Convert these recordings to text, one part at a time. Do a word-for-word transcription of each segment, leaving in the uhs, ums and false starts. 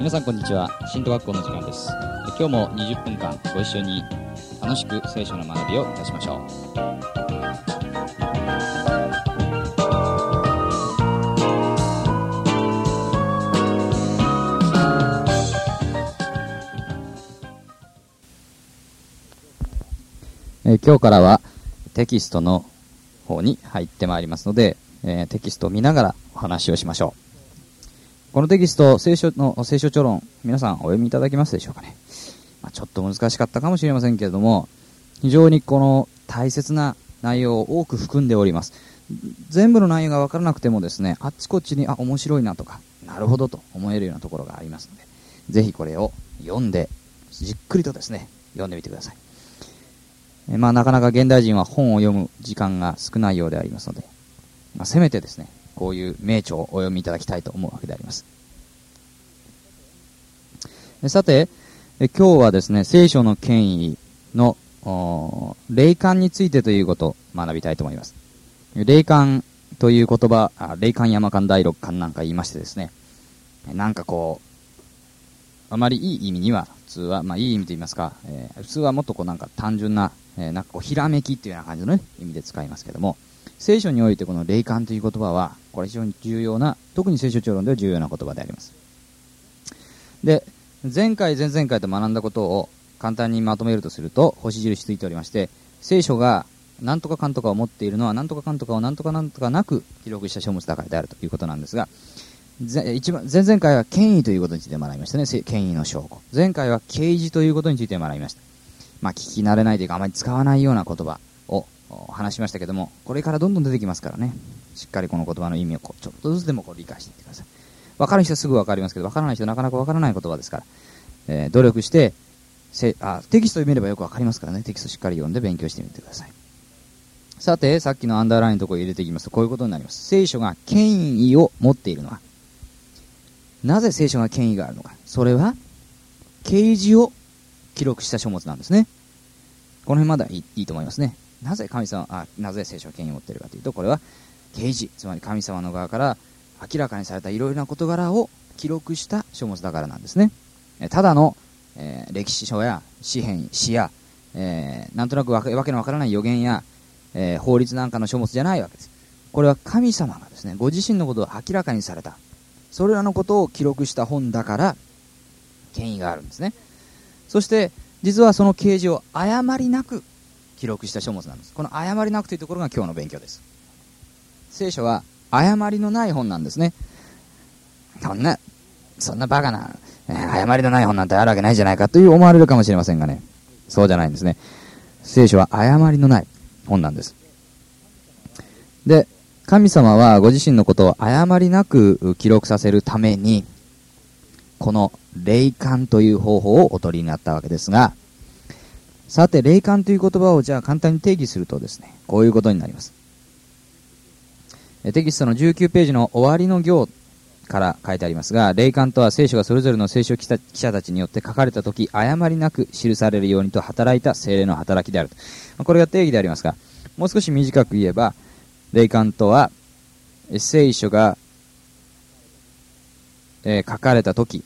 皆さんこんにちは。新都学校の時間です。今日もにじゅっぷんかんご一緒に楽しく聖書の学びをいたしましょう。えー、今日からはテキストの方に入ってまいりますので、えー、テキストを見ながらお話をしましょう。このテキスト、聖書の聖書著論、皆さんお読みいただけますでしょうかね。まあ、ちょっと難しかったかもしれませんけれども、非常にこの大切な内容を多く含んでおります。全部の内容が分からなくてもですね、あっちこっちにあ面白いなとか、なるほどと思えるようなところがありますので、ぜひこれを読んでじっくりとですね読んでみてください。えまあなかなか現代人は本を読む時間が少ないようでありますので、まあ、せめてですねこういう名著をお読みいただきたいと思うわけであります。さて、え今日はですね、聖書の権威の霊感についてということを学びたいと思います。霊感という言葉、霊感山感第六感なんか言いましてですね、なんかこうあまりいい意味には普通は、まあいい意味と言いますか、えー、普通はもっとこうなんか単純な、えー、なんかこうひらめきっていうような感じの、ね、意味で使いますけども、聖書においてこの霊感という言葉はこれ非常に重要な、特に聖書著論では重要な言葉であります。で、前回前々回と学んだことを簡単にまとめるとすると、星印ついておりまして、聖書が何とかかんとかを持っているのは何とかかんとかを何とかなんとかなく記録した書物だからであるということなんですが、一番前々回は権威ということについて学びましたね。権威の証拠。前回は啓示ということについて学びました。まあ聞き慣れないというかあまり使わないような言葉を話しましたけども、これからどんどん出てきますからね、しっかりこの言葉の意味をこうちょっとずつでもこう理解していってください。分かる人はすぐ分かりますけど、分からない人はなかなか分からない言葉ですから、えー、努力してせあテキストを読めればよく分かりますからね、テキストしっかり読んで勉強してみてください。さて、さっきのアンダーラインのところを入れていきますとこういうことになります。聖書が権威を持っているのは、なぜ聖書が権威があるのか、それは啓示を記録した書物なんですね。この辺まではいい、いいと思いますね。なぜ神様あなぜ聖書が権威を持っているかというと、これは啓示、つまり神様の側から明らかにされたいろいろな事柄を記録した書物だからなんですね。ただの、えー、歴史書や詩編、詩や、えー、なんとなくわけ、わけのわからない予言や、えー、法律なんかの書物じゃないわけです。これは神様がですね、ご自身のことを明らかにされた、それらのことを記録した本だから権威があるんですね。そして実はその啓示を誤りなく記録した書物なんです。この誤りなくというところが今日の勉強です。聖書は誤りのない本なんですね。そんなそんなバカな、えー、誤りのない本なんてあるわけないじゃないかという思われるかもしれませんがね、そうじゃないんですね。聖書は誤りのない本なんです。で、神様はご自身のことを誤りなく記録させるためにこの霊感という方法をお取りになったわけですが、さて霊感という言葉をじゃあ簡単に定義するとですね、こういうことになります。テキストのじゅうきゅうページの終わりの行から書いてありますが、霊感とは聖書がそれぞれの聖書記者たちによって書かれたとき誤りなく記されるようにと働いた聖霊の働きであると。これが定義でありますが、もう少し短く言えば、霊感とは聖書が、えー、書かれたとき、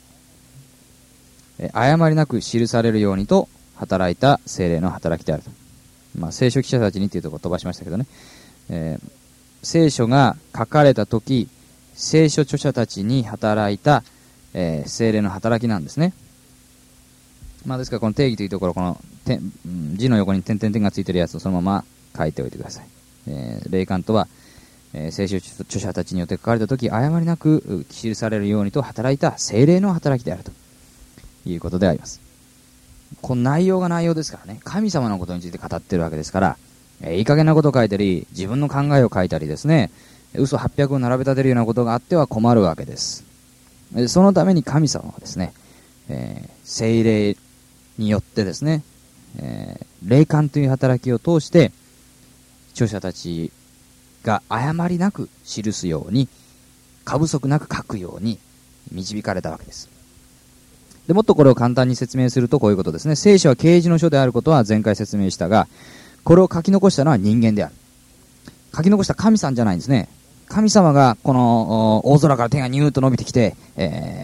えー、誤りなく記されるようにと働いた聖霊の働きであると。まあ、聖書記者たちにというところを飛ばしましたけどね、えー、聖書が書かれたとき聖書著者たちに働いた、えー、聖霊の働きなんですね。まあ、ですからこの定義というところ、この点字の横に点々点がついているやつをそのまま書いておいてください。えー、霊感とは、えー、聖書著者たちによって書かれたとき誤りなく記されるようにと働いた聖霊の働きであるということであります。この内容が内容ですからね、神様のことについて語っているわけですから、えー、いい加減なことを書いたり自分の考えを書いたりですね、嘘はっぴゃくを並べ立てるようなことがあっては困るわけです。そのために神様はですね、えー、聖霊によってですね、えー、霊感という働きを通して著者たちが誤りなく記すように、過不足なく書くように導かれたわけです。でもっとこれを簡単に説明するとこういうことですね。聖書は啓示の書であることは前回説明したが、これを書き残したのは人間である。書き残した神さんじゃないんですね。神様がこの大空から手がニューッと伸びてきて、えー、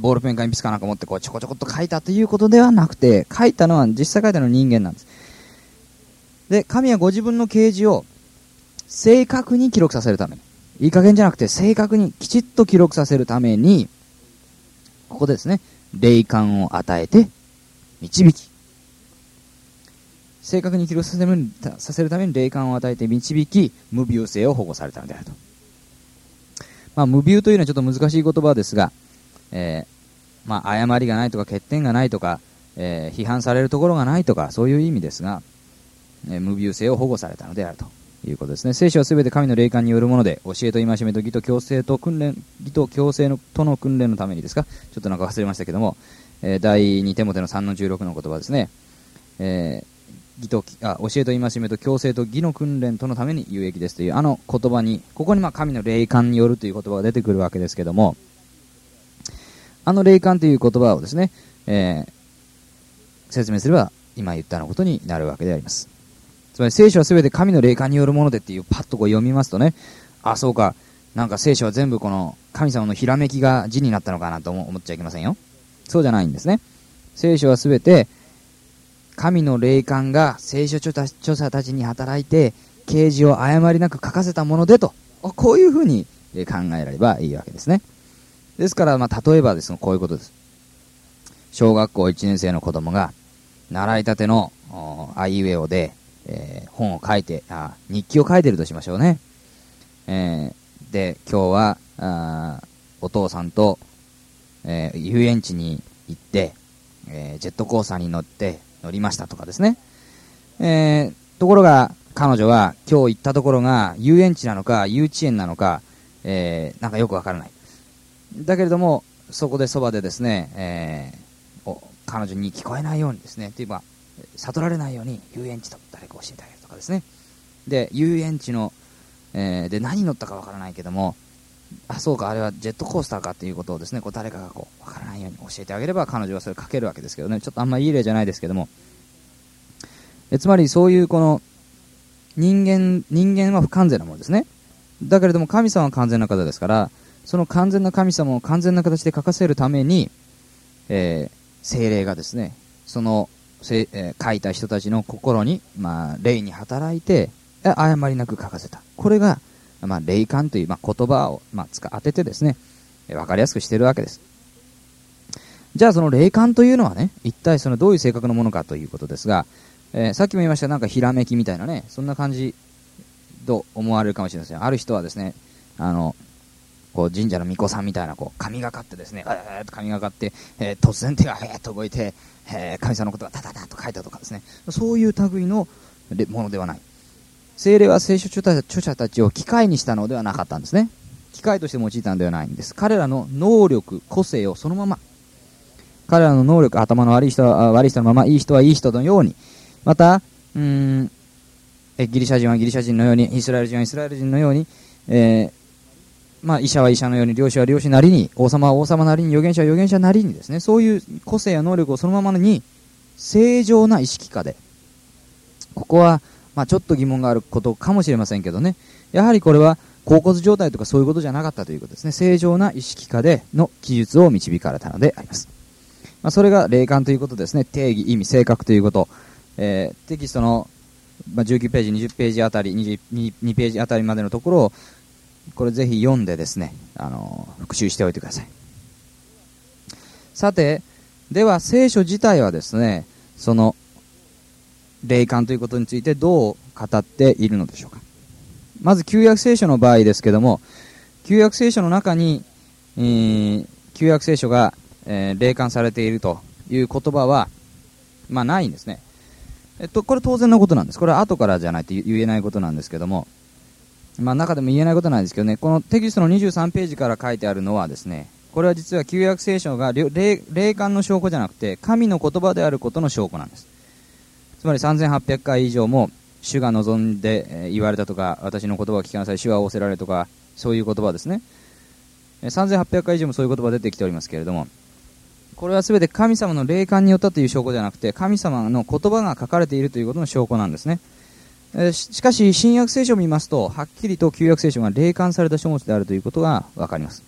ボールペンか鉛筆かなんか持ってこうちょこちょこっと書いたということではなくて、書いたのは実際書いたのは人間なんです。で、神はご自分の啓示を正確に記録させるために、いい加減じゃなくて正確にきちっと記録させるために、ここでですね、霊感を与えて導き、正確に記録させる、させるために霊感を与えて導き、無病性を保護されたのであると。まあ、無病というのはちょっと難しい言葉ですが、えー、まあ、誤りがないとか欠点がないとか、えー、批判されるところがないとか、そういう意味ですが、えー、無病性を保護されたのであるということですね。聖書はすべて神の霊感によるもので、教えと戒めと義と強制と訓練、義と強制のとの訓練のためにですか、ちょっとなんか忘れましたけども、えー、第二テモテのさんのじゅうろくの言葉ですね。えー義とあ教えと戒めと強制と義の訓練とのために有益ですというあの言葉に、ここにまあ神の霊感によるという言葉が出てくるわけですけども、あの霊感という言葉をですね、えー、説明すれば今言ったようなことになるわけであります。つまり聖書はすべて神の霊感によるものでっていうパッとこう読みますとね、あ、そうか、なんか聖書は全部この神様のひらめきが字になったのかなと思っちゃいけませんよ。そうじゃないんですね。聖書はすべて神の霊感が聖書著者たちに働いて啓示を誤りなく書かせたものでと、こういうふうに考えらればいいわけですね。ですから、まあ、例えばですね、こういうことです。小学校いちねん生の子供が習いたてのあいうえおで、えー、本を書いてあ日記を書いてるとしましょうね。えー、で今日はあお父さんと、えー、遊園地に行って、えー、ジェットコースターに乗って乗りましたとかですね、えー、ところが彼女は今日行ったところが遊園地なのか幼稚園なのか、えー、なんかよくわからない。だけれどもそこでそばでですね、えー、お彼女に聞こえないようにですね、というか悟られないように遊園地と誰か教えてあげるとかですね。で遊園地の、えー、で何乗ったかわからないけども、あ、そうか、あれはジェットコースターかっていうことをですね、こう誰かがこう分からないように教えてあげれば彼女はそれを書けるわけですけどね。ちょっとあんまりいい例じゃないですけども、えつまりそういうこの人間人間は不完全なものですね。だけれども神様は完全な方ですから、その完全な神様を完全な形で書かせるために、えー、聖霊がですね、その、えー、書いた人たちの心に、まあ、霊に働いて誤りなく書かせた。これがまあ、霊感という、まあ、言葉を、まあ、使当ててですね、えー、分かりやすくしているわけです。じゃあその霊感というのはね、一体そのどういう性格のものかということですが、えー、さっきも言いましたなんかひらめきみたいなね、そんな感じと思われるかもしれません。ある人はですね、あのこう神社の巫女さんみたいなこう神がかってですね、えー、神がかって、えー、突然手がへーっと動いて、えー、神様のことがタタタッと書いたとかですね、そういう類のものではない。聖霊は聖書著者たちを機械にしたのではなかったんですね。機械として用いたのではないんです。彼らの能力、個性をそのまま、彼らの能力、頭の悪い人は悪い人のまま、いい人はいい人のように、またうーんえギリシャ人はギリシャ人のように、イスラエル人はイスラエル人のように、えーまあ、医者は医者のように、漁師は漁師なりに、王様は王様なりに、預言者は預言者なりにですね、そういう個性や能力をそのままに正常な意識下で、ここはまあ、ちょっと疑問があることかもしれませんけどね、やはりこれは恍惚状態とかそういうことじゃなかったということですね。正常な意識下での記述を導かれたのであります。まあ、それが霊感ということですね。定義、意味、性格ということ、えー、テキストの、まあ、じゅうきゅうページ、にじゅうページあたり、にじゅうにページあたりまでのところをこれぜひ読んでですね、あのー、復習しておいてください。さて、では聖書自体はですね、その霊感ということについてどう語っているのでしょうか。まず旧約聖書の場合ですけども、旧約聖書の中に、えー、旧約聖書が、えー、霊感されているという言葉は、まあ、ないんですね。えっと、これ当然のことなんです。これは後からじゃないと言えないことなんですけども、まあ、中でも言えないことなんですけどね、このテキストのにじゅうさんページから書いてあるのはですね、これは実は旧約聖書が 霊, 霊感の証拠じゃなくて神の言葉であることの証拠なんです。つまりさんぜんはっぴゃっかい以上も主が望んで、えー、言われたとか、私の言葉を聞きなさい、主は仰せられるとか、そういう言葉ですね。さんぜんはっぴゃっかい以上もそういう言葉出てきておりますけれども、これは全て神様の霊感によったという証拠じゃなくて、神様の言葉が書かれているということの証拠なんですね。えー、し, しかし新約聖書を見ますと、はっきりと旧約聖書が霊感された書物であるということが分かります。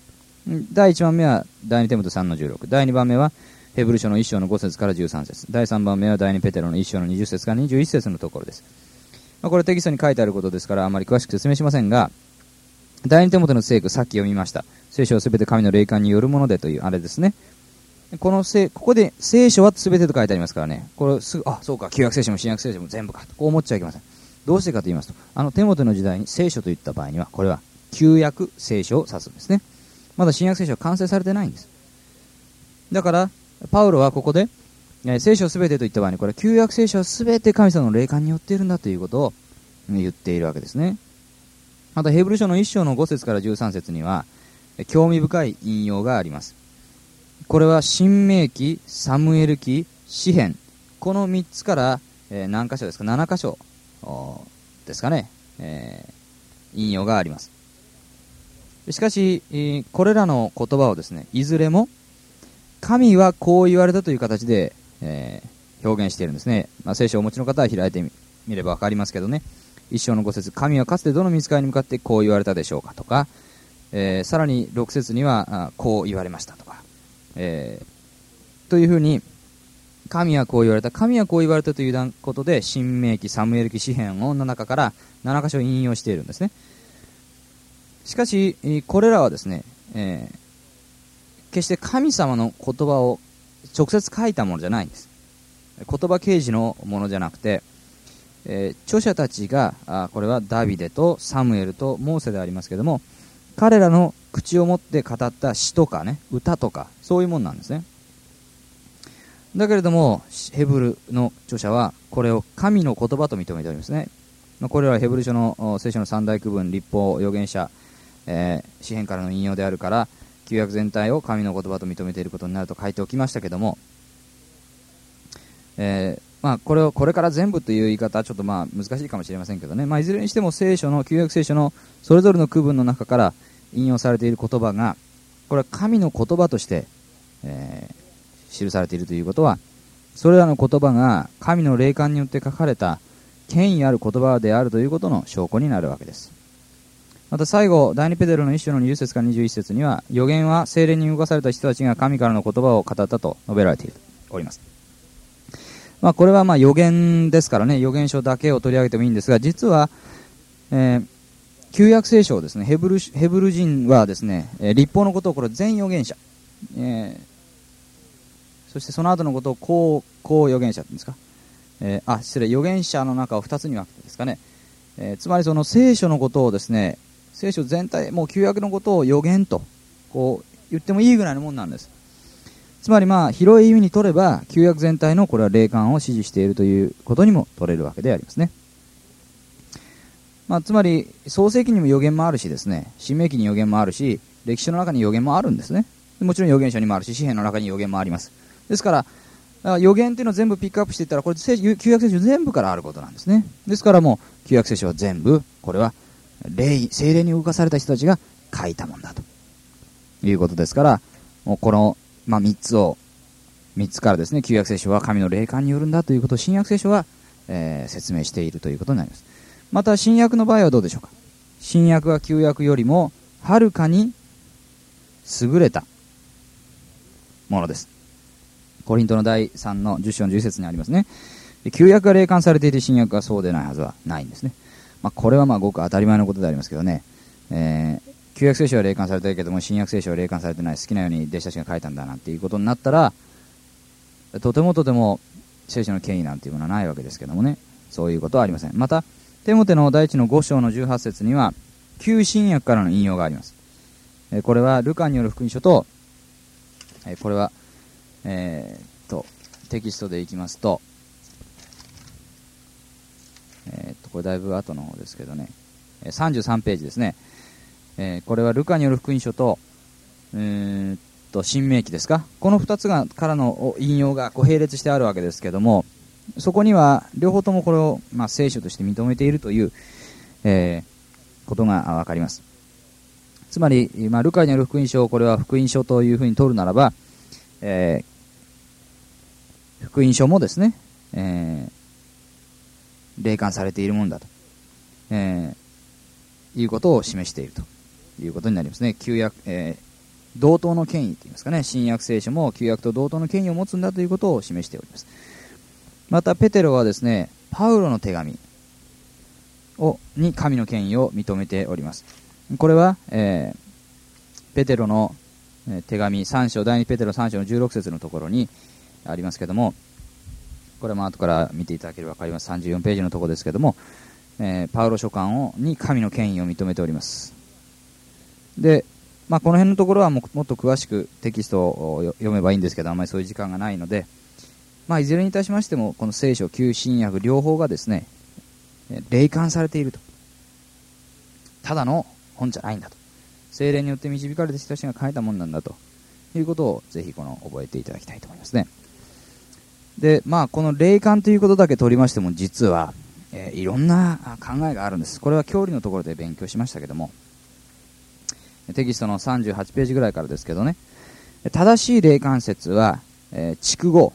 だいいちばんめはだいにテモテさんのじゅうろく、だいにばんめはヘブル書のいっ章のご節からじゅうさん節、だいさんばんめはだいにペテロのいっ章のにじゅっ節からにじゅういち節のところです。まあ、これテキストに書いてあることですからあまり詳しく説明しませんが、だいにテモテの聖句、さっき読みました。聖書はすべて神の霊感によるものでというあれですね。このせここで聖書はすべてと書いてありますからね、これすぐ、あ、そうか、旧約聖書も新約聖書も全部かとこう思っちゃいけません。どうしてかと言いますと、あのテモテの時代に聖書といった場合にはこれは旧約聖書を指すんですね。まだ新約聖書は完成されてないんです。だからパウロはここで、えー、聖書すべてといった場合にこれ旧約聖書はすべて神様の霊感によっているんだということを言っているわけですね。またヘブル書のいっ章のご節からじゅうさん節には興味深い引用があります。これは新明記、サムエル記、詩編、このみっつから、えー、何箇所ですか、なな箇所ですかね、えー、引用があります。しかし、えー、これらの言葉をですね、いずれも神はこう言われたという形で、えー、表現しているんですね。まあ、聖書をお持ちの方は開いて み, 見れば分かりますけどね、いっ章のご節、神はかつてどの御使いに向かってこう言われたでしょうかとか、えー、さらにろく節にはあこう言われましたとか、えー、というふうに神はこう言われた、神はこう言われたということで新明記、サムエル記、詩編の中からなな箇所引用しているんですね。しかしこれらはですね、えー、決して神様の言葉を直接書いたものじゃないんです。言葉啓示のものじゃなくて、えー、著者たちがあこれはダビデとサムエルとモーセでありますけども、彼らの口を持って語った詩とかね、歌とかそういうものなんですね。だけれどもヘブルの著者はこれを神の言葉と認めておりますね。これはヘブル書の聖書の三大区分、律法、預言者、えー、詩編からの引用であるから旧約全体を神の言葉と認めていることになると書いておきましたけども、えーまあ、これをこれから全部という言い方はちょっとまあ難しいかもしれませんけどね、まあ、いずれにしても聖書の旧約聖書のそれぞれの区分の中から引用されている言葉がこれは神の言葉として、えー記されているということは、それらの言葉が神の霊感によって書かれた権威ある言葉であるということの証拠になるわけです。また最後、だいにペテロのいっ章のにじゅう節からにじゅういち節には、預言は聖霊に動かされた人たちが神からの言葉を語ったと述べられているおります。まあ、これはまあ預言ですからね、預言書だけを取り上げてもいいんですが、実は、えー、旧約聖書をですね、ヘブル、ヘブル人はですね、えー、律法のことをこれ全預言者、えーそしてその後のことをこう、こう預言者って言うんですか、えー、あ、失礼、預言者の中をふたつに分けてですかね、えー、つまりその聖書のことをですね、聖書全体、もう旧約のことを預言とこう言ってもいいぐらいのもんなんです。つまりまあ広い意味に取れば旧約全体のこれは霊感を支持しているということにも取れるわけでありますね。まあ、つまり創世記にも預言もあるしですね、新明記に預言もあるし、歴史の中に預言もあるんですね。もちろん預言書にもあるし、詩編の中に預言もあります。ですから予言というのを全部ピックアップしていったらこれ旧約聖書全部からあることなんですね。ですからもう旧約聖書は全部これは霊聖霊に動かされた人たちが書いたもんだということですから、もうこの、まあ、みっつをみっつからですね、旧約聖書は神の霊感によるんだということを新約聖書は、えー、説明しているということになります。また新約の場合はどうでしょうか。新約は旧約よりもはるかに優れたものです。コリントのだいさんのじゅっ章のじゅう節にありますね。旧約が霊感されていて新約がそうでないはずはないんですね。まあ、これはまあごく当たり前のことでありますけどね、えー、旧約聖書は霊感されているけども新約聖書は霊感されてない、好きなように弟子たちが書いたんだなんていうことになったらとてもとても聖書の権威なんていうものはないわけですけどもね、そういうことはありません。またテモテの第一のご章のじゅうはち節には旧新約からの引用があります。えー、これはルカによる福音書と、えー、これはえー、とテキストでいきますと、えー、とこれだいぶ後の方ですけどね、さんじゅうさんページですね。えー、これはルカによる福音書と、えー、と新明記ですか、このふたつがからの引用がこう並列してあるわけですけども、そこには両方ともこれを、まあ、聖書として認めているという、えー、ことがわかります。つまり、まあ、ルカによる福音書をこれは福音書というふうに取るならば、えー福音書もですね、えー、霊感されているものだと、えー、いうことを示しているということになりますね。旧約、えー、 同等の権威といいますかね、新約聖書も旧約と同等の権威を持つんだということを示しております。またペテロはですね、パウロの手紙をに神の権威を認めております。これは、えー、ペテロの手紙さん章、第二ペテロさん章のじゅうろく節のところにありますけども、これも後から見ていただければ分かります。さんじゅうよんページのところですけども、えー、パウロ書簡をに神の権威を認めております。で、まあ、この辺のところはももっと詳しくテキストを読めばいいんですけど、あんまりそういう時間がないので、まあ、いずれにいたしましてもこの聖書、旧新約両方がですね、霊感されていると、ただの本じゃないんだと、聖霊によって導かれた人たちが書いたものなんだということをぜひこの覚えていただきたいと思いますね。で、まあ、この霊感ということだけ取りましても実は、えー、いろんな考えがあるんです。これは教理のところで勉強しましたけども、テキストのさんじゅうはちページぐらいからですけどね、正しい霊感説は、えー、筑後、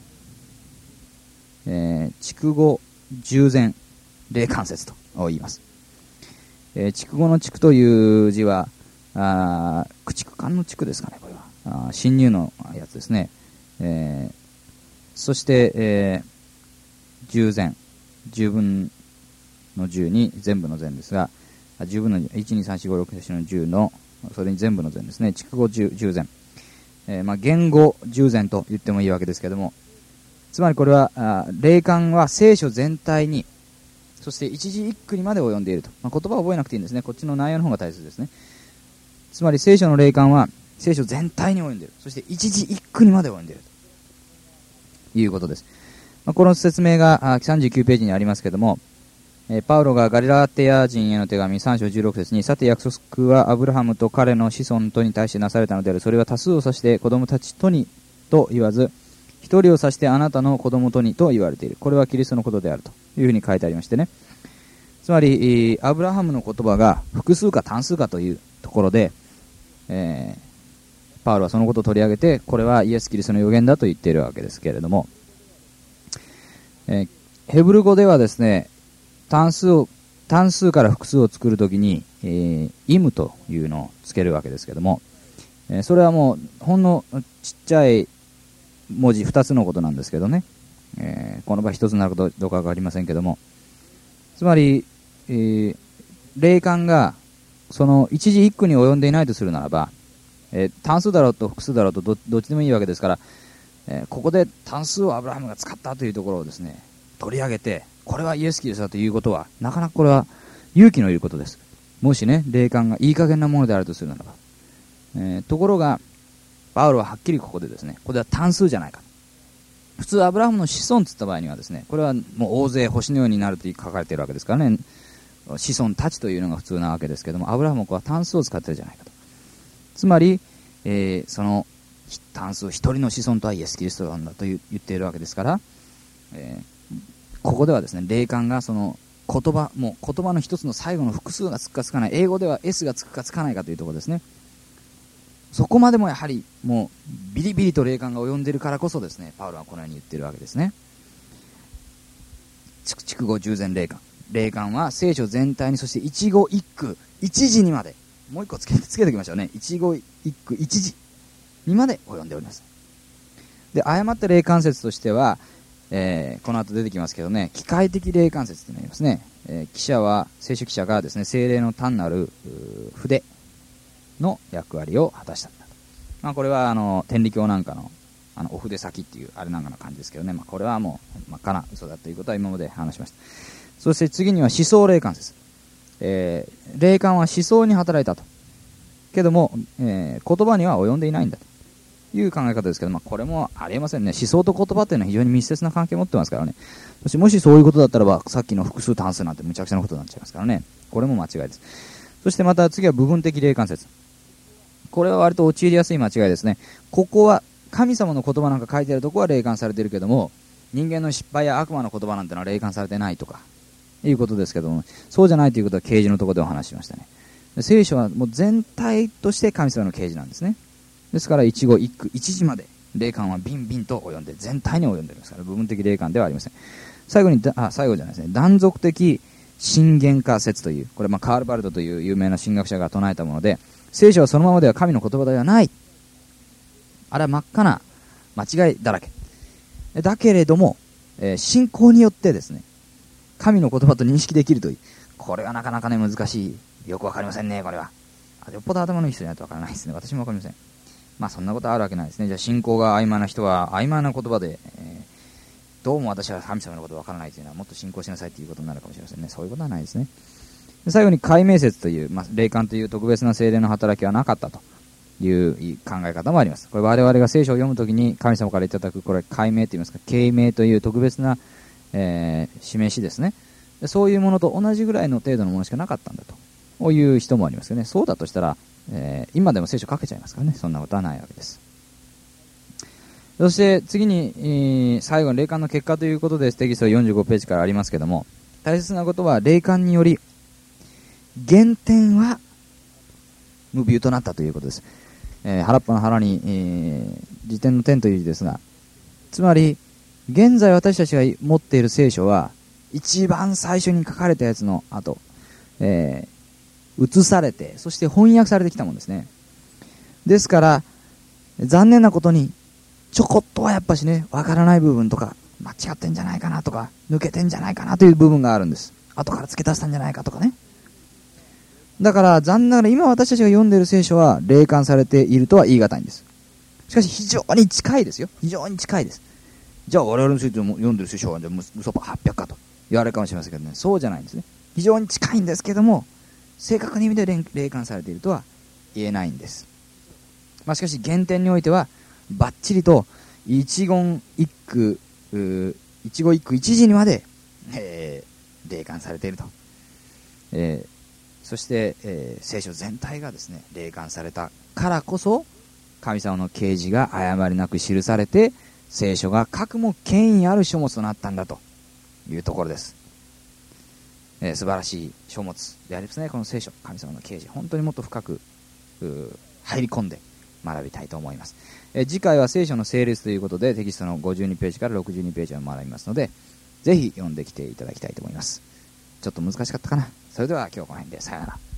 えー、筑後従前霊感説と言います。えー、筑後の筑という字はあ駆逐艦の筑ですかね、これはあ侵入のやつですね。えー、そして、えー、従前、十分の十に全部の前ですが、十分のいち、に、さん、よん、ご、ろく、ななのじゅうのそれに全部の前ですね。筑後従前、えー、まあ言語従前と言ってもいいわけですけども、つまりこれはあ霊感は聖書全体に、そして一字一句にまで及んでいると、まあ、言葉を覚えなくていいんですね。こっちの内容の方が大切ですね。つまり聖書の霊感は聖書全体に及んでいる、そして一字一句にまで及んでいるということです。まあ、この説明がさんじゅうきゅうページにありますけども、えー、パウロがガリラテヤ人への手紙さん章じゅうろく節に、さて約束はアブラハムと彼の子孫とに対してなされたのである。それは多数を指して子供たちとにと言わず、一人を指してあなたの子供とにと言われている。これはキリストのことであるというふうに書いてありましてね。つまりアブラハムの言葉が複数か単数かというところで、えー、パウロはそのことを取り上げて、これはイエス・キリストの予言だと言っているわけですけれども、えー、ヘブル語ではですね、単数を単数から複数を作るときに、えー、イムというのをつけるわけですけども、えー、それはもうほんのちっちゃい文字ふたつのことなんですけどね、えー、この場合ひとつになるかどうかわかりませんけども、つまり、えー、霊感がその一字一句に及んでいないとするならば、えー、単数だろうと複数だろうと ど, どっちでもいいわけですから、えー、ここで単数をアブラハムが使ったというところをですね取り上げて、これはイエス・キリストだということはなかなかこれは勇気のいることです。もしね、霊感がいい加減なものであるとするならば、えー、ところがパウロははっきりここでですね、これは単数じゃないか、普通アブラハムの子孫といった場合にはですね、これはもう大勢星のようになると書かれているわけですからね、子孫たちというのが普通なわけですけども、アブラハムは単数を使っているじゃないかと。つまり、えー、その単数一人の子孫とはイエス・キリストなんだと言っているわけですから、えー、ここではですね、霊感がその言葉、もう言葉の一つの最後の複数がつくかつかない、英語では S がつくかつかないかというところですね。そこまでもやはりもうビリビリと霊感が及んでいるからこそですね、パウロはこのように言っているわけですね。筑後従前霊感、霊感は聖書全体に、そして一語一句一字にまで、もう一個つけてつけておきましょうね。一語一句一字にまで及んでおります。で、誤った霊感説としては、えー、この後出てきますけどね、機械的霊感説というのがありますね。えー、記者は聖書記者がですね、聖霊の単なる筆の役割を果たしたんだと。まあ、これはあの天理教なんかのあのお筆先っていうあれなんかの感じですけどね、まあ、これはもう真っ赤な嘘だということは今まで話しました。そして次には思想霊感説、えー、霊感は思想に働いたと、けども、えー、言葉には及んでいないんだという考え方ですけど、まあ、これもありえませんね。思想と言葉っていうのは非常に密接な関係を持ってますからね。そしてもしそういうことだったらば、さっきの複数単数なんてむちゃくちゃなことになっちゃいますからね。これも間違いです。そしてまた次は部分的霊感説、これは割と陥りやすい間違いですね。ここは神様の言葉なんか書いてあるところは霊感されているけども、人間の失敗や悪魔の言葉なんてのは霊感されてないとかいうことですけども、そうじゃないということは啓示のところでお話ししましたね。聖書はもう全体として神様の啓示なんですね。ですから一語一句一字まで霊感はビンビンと及んで、全体に及んでいますから、部分的霊感ではありません。最後にあ最後じゃないですね、断続的神言化説という、これはまあカール・バルトという有名な神学者が唱えたもので、聖書はそのままでは神の言葉ではないあれは真っ赤な間違いだらけ。だけれども、えー、信仰によってですね、神の言葉と認識できるという、これはなかなかね、難しい。よくわかりませんね、これは。よっぽど頭のいい人じゃないとわからないですね。私もわかりません。まあそんなことあるわけないですね。じゃあ信仰が曖昧な人は曖昧な言葉で、えー、どうも私は神様のことわからないというのはもっと信仰しなさいということになるかもしれませんね。そういうことはないですね。で最後に解明説という、まあ、霊感という特別な聖霊の働きはなかったという考え方もあります。これ我々が聖書を読むときに神様からいただくこれ解明といいますか、啓明という特別な、えー、示しですね。でそういうものと同じぐらいの程度のものしかなかったんだという人もありますよね。そうだとしたら、えー、今でも聖書書けちゃいますからね。そんなことはないわけです。そして次に、えー、最後の霊感の結果ということでテキストよんじゅうごページからありますけども、大切なことは霊感により原点は無病となったということです。えー、原っぱの腹に、えー、辞典の点という字ですが、つまり現在私たちが持っている聖書は一番最初に書かれたやつの後、えー、写されて、そして翻訳されてきたものですね。ですから残念なことにちょこっとはやっぱしね、わからない部分とか間違ってんじゃないかなとか抜けてんじゃないかなという部分があるんです。後から付け足したんじゃないかとかね。だから残念ながら今私たちが読んでいる聖書は霊感されているとは言い難いんです。しかし非常に近いですよ。非常に近いです。じゃあ我々の聖書も読んでる聖書はじゃあ嘘ばはっぴゃくかと言われるかもしれませんけどね、そうじゃないんですね。非常に近いんですけども、正確な意味で霊感されているとは言えないんです。まあ、しかし原点においてはバッチリと一言一句一語一句一字にまで、えー、霊感されていると、えーそして、えー、聖書全体がですね霊感されたからこそ神様の啓示が誤りなく記されて聖書が核も権威ある書物となったんだというところです。えー、素晴らしい書物でありますね。この聖書、神様の啓示、本当にもっと深く入り込んで学びたいと思います。えー、次回は聖書の成立ということでテキストのごじゅうにページからろくじゅうにページを学びますので、ぜひ読んできていただきたいと思います。ちょっと難しかったかな。それでは今日この辺でさよなら。